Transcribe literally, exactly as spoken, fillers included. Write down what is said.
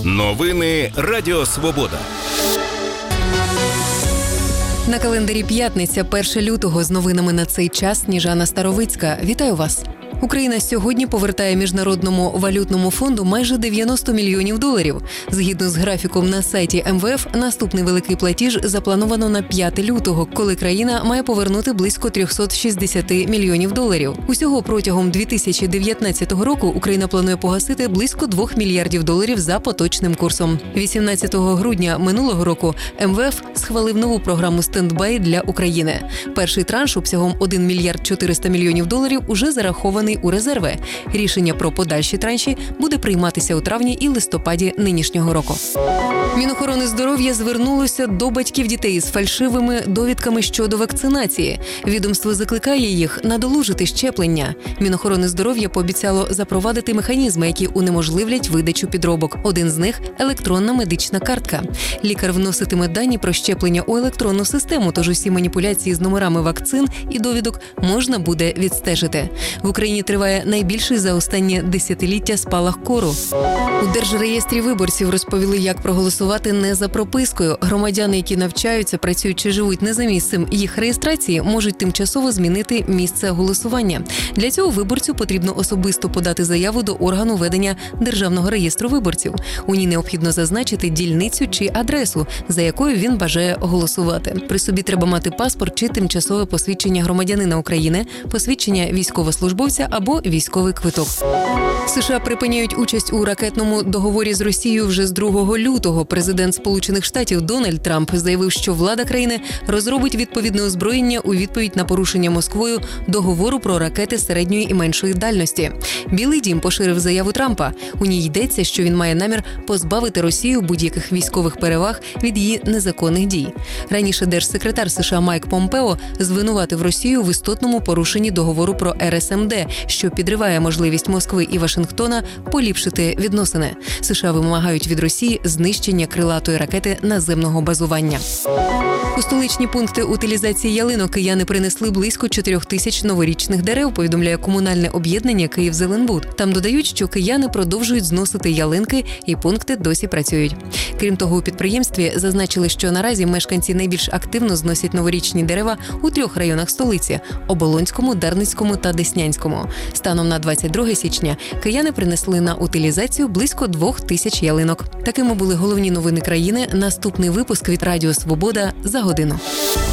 Новини Радіо Свобода. На календарі п'ятниця, перше лютого. З новинами на цей час Сніжана Старовицька. Вітаю вас. Україна сьогодні повертає Міжнародному валютному фонду майже дев'яносто мільйонів доларів. Згідно з графіком на сайті ем ве еф, наступний великий платіж заплановано на п'яте лютого, коли країна має повернути близько триста шістдесят мільйонів доларів. Усього протягом дві тисячі дев'ятнадцятого року Україна планує погасити близько двох мільярдів доларів за поточним курсом. вісімнадцятого грудня минулого року ем ве еф схвалив нову програму «Стендбай» для України. Перший транш обсягом один мільярд чотириста мільйонів доларів уже зарахований у резерви. Рішення про подальші транші буде прийматися у травні і листопаді нинішнього року. Мінохорони здоров'я звернулося до батьків дітей з фальшивими довідками щодо вакцинації. Відомство закликає їх надолужити щеплення. Мінохорони здоров'я пообіцяло запровадити механізми, які унеможливлять видачу підробок. Один з них – електронна медична картка. Лікар вноситиме дані про щеплення у електронну систему, тож усі маніпуляції з номерами вакцин і довідок можна буде відстежити. В Україні триває найбільший за останнє десятиліття спалах кору. У Держреєстрі виборців розповіли, як проголосувати не за пропискою. Громадяни, які навчаються, працюють чи живуть не за місцем їх реєстрації, можуть тимчасово змінити місце голосування. Для цього виборцю потрібно особисто подати заяву до органу ведення Державного реєстру виборців. У ній необхідно зазначити дільницю чи адресу, за якою він бажає голосувати. При собі треба мати паспорт чи тимчасове посвідчення громадянина України, посвідчення військовослужбовця або військовий квиток. США припиняють участь у ракетному договорі з Росією вже з другого лютого. Президент Сполучених Штатів Дональд Трамп заявив, що влада країни розробить відповідне озброєння у відповідь на порушення Москвою договору про ракети середньої і меншої дальності. Білий дім поширив заяву Трампа. У ній йдеться, що він має намір позбавити Росію будь-яких військових переваг від її незаконних дій. Раніше держсекретар США Майк Помпео звинуватив Росію в істотному порушенні договору про ер ес ем де, що підриває можливість Москви і Вашингтона поліпшити відносини. США вимагають від Росії знищення крилатої ракети наземного базування. У столичні пункти утилізації ялинок кияни принесли близько чотирьох тисяч новорічних дерев, повідомляє комунальне об'єднання «Київзеленбуд». Там додають, що кияни продовжують зносити ялинки і пункти досі працюють. Крім того, у підприємстві зазначили, що наразі мешканці найбільш активно зносять новорічні дерева у трьох районах столиці – Оболонському, Дарницькому та Деснянському. Станом на двадцять друге січня кияни принесли на утилізацію близько двох тисяч ялинок. Такими були головні новини країни. Наступний випуск від Радіо Свобода за годину.